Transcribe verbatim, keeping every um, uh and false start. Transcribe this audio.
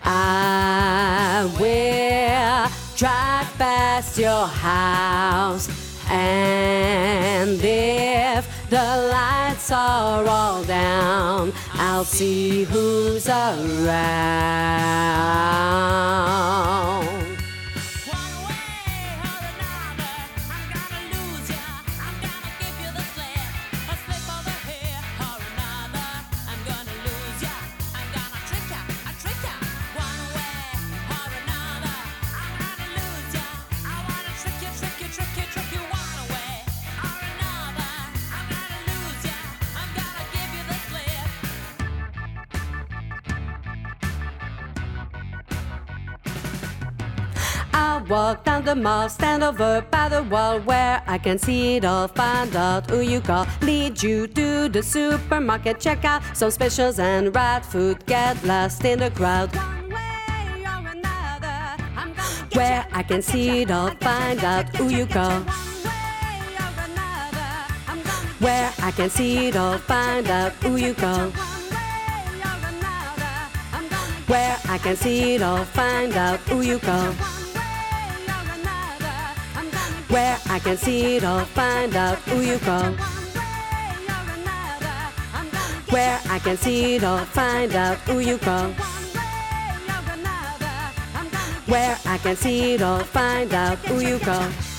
I will drive past your house, and if the lights are all down, I'll see who's around. I walk down the mall, stand over by the wall where I can see it all, find out who you call, lead you to the supermarket, check out some specials and right food, get lost in the crowd. One way or another, I'm gonna get where I can see it all, find out who you call. Where I can see it all, find out who you call. Where I can see it all, find out who you call. Where I can see it all, find out who you call. Where I can see it all, find out who you call. Where I can see it all, find out who you call.